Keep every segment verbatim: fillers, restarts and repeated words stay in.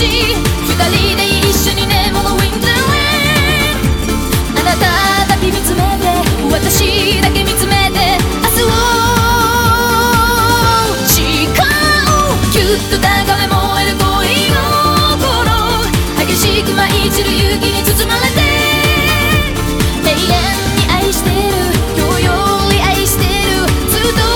人で一緒にねものウィンターウェイあなただけ見つめて私だけ見つめて明日を誓うキュッと高め燃える恋心激しく舞い散る勇気に包まれて永遠に愛してる今日より愛してるずっと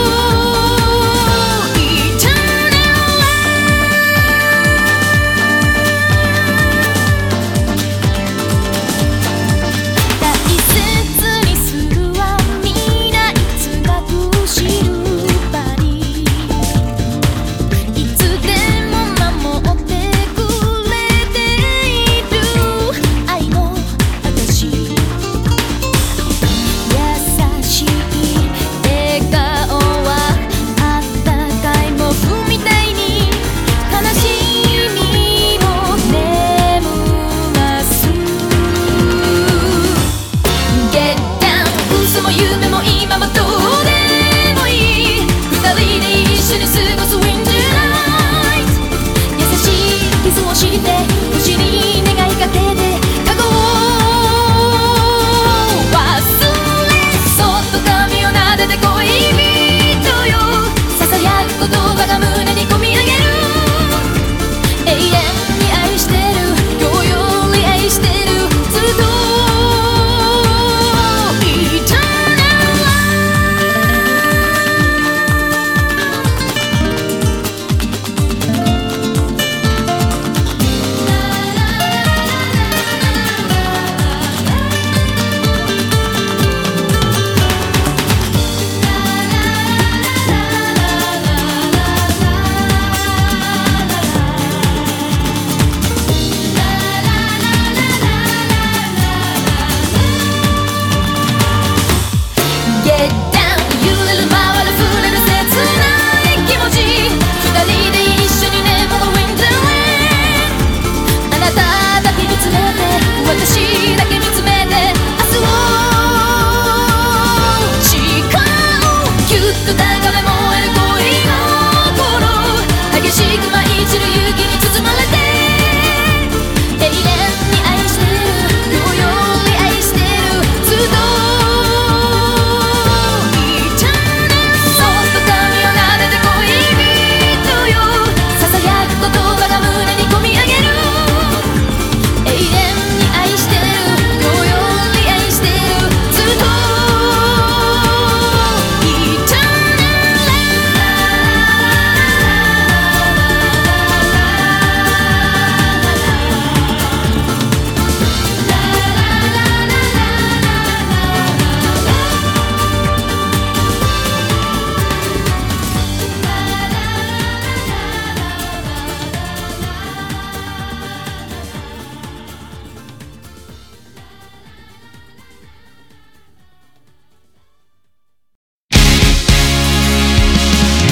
夢も今もどうでもいい二人で一緒に過ごすウィンターナイト優しい傷を知りて